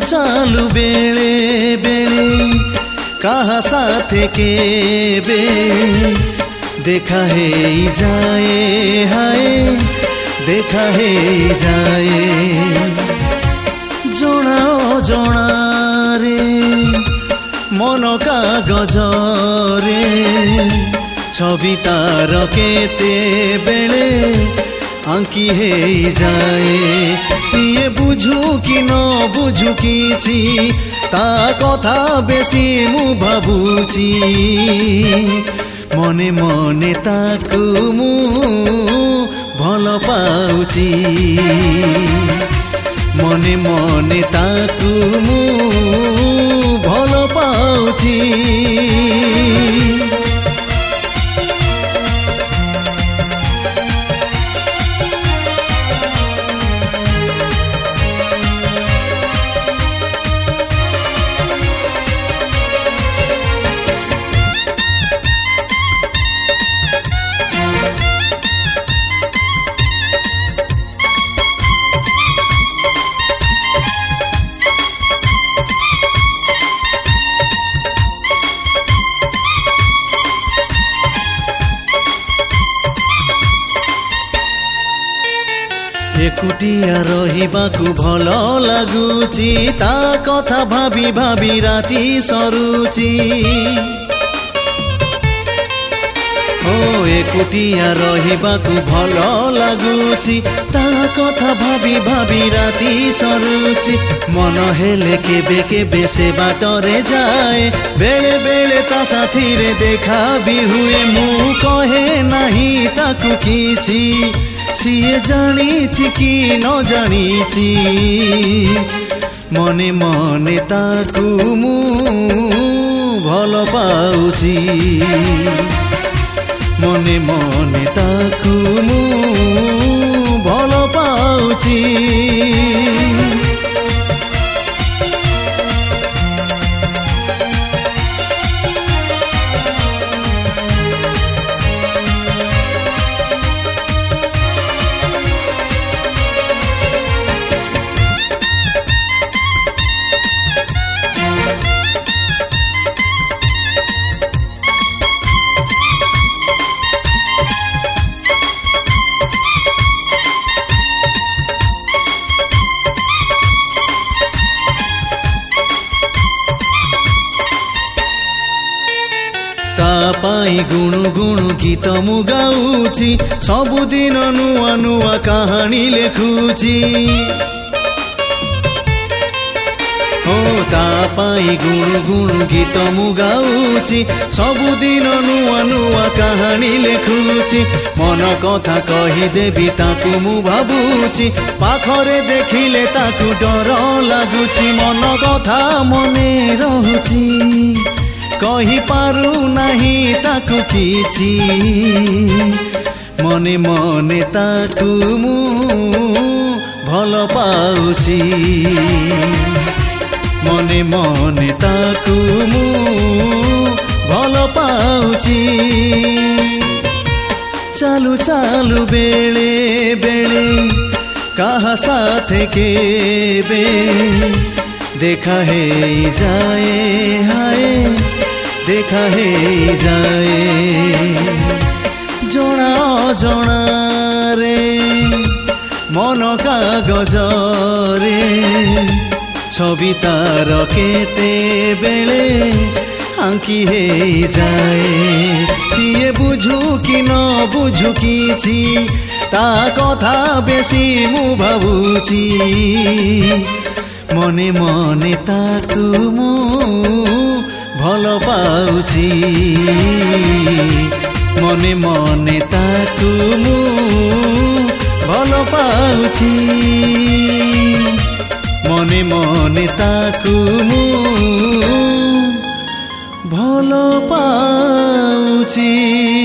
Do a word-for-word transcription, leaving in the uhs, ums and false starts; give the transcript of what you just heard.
चालू बेले बेले कहा साथे के बे देखा है जाए हाय देखा है जाए जोड़ा जोड़ा रे मन कागज रे छवि तार केते बेले आंकी है जाए सीए बुझू कि न बुझू किछि ता कथा बेसी मु भाबुची मने मने ताकू मु भल पाउची मने मने ताकू मु भल पाउची एकुटिया रहिबाकु भल लागुची ता कथा भाबी भाबी राति सरुची ओ एकुटिया रहिबाकु भल लागुची ता कथा भाबी भाबी राति सरुची मन हेले केबे केबे से बाटरे जाए बेले बेले ता साथी रे देखा भी हुए मु कहे नाही ताकु किछि सीए जानी कि न जानी मने मने ताकू मु भल पाउची मने मने ताकू मु भल पाउची पाई गुणु गुणु गीत मु गाउची सबुदिन नुआ नुआ कहानी लेखुची ओ ता पाई गुणु गुणु गीत मु गाउची सबुदिन नुआ नुआ कहानी लेखुची मन कथा कही देबी ताकू मु भाबुची पाखरे देखिले ताकू डर लागुची मन कथा मने रहुची कही पारू नहीं ताकू किछि मने मने ताकू मु भल पाउची मने मने ताकू मु भल पाउची चालू चालू बेले बेले कहा साथे के बे देखा है जाए हाय देखा है जाए जोड़ा जोड़ा रे मन कागज रे छवि तार केते बेले आंकी है जाए सीए बुझू कि न बुझू किछि ता कथा बेसी मु भाबुची मने मने ताकू मु भल पाउची मने मने ताकू मु भल पाउची मने मने ताकू मु भल पाउची।